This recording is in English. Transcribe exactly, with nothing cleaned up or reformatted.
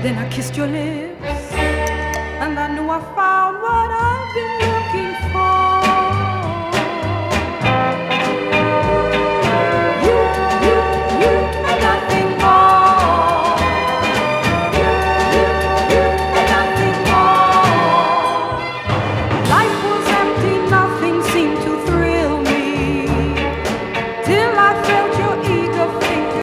Then I kissed your lips, and I knew I found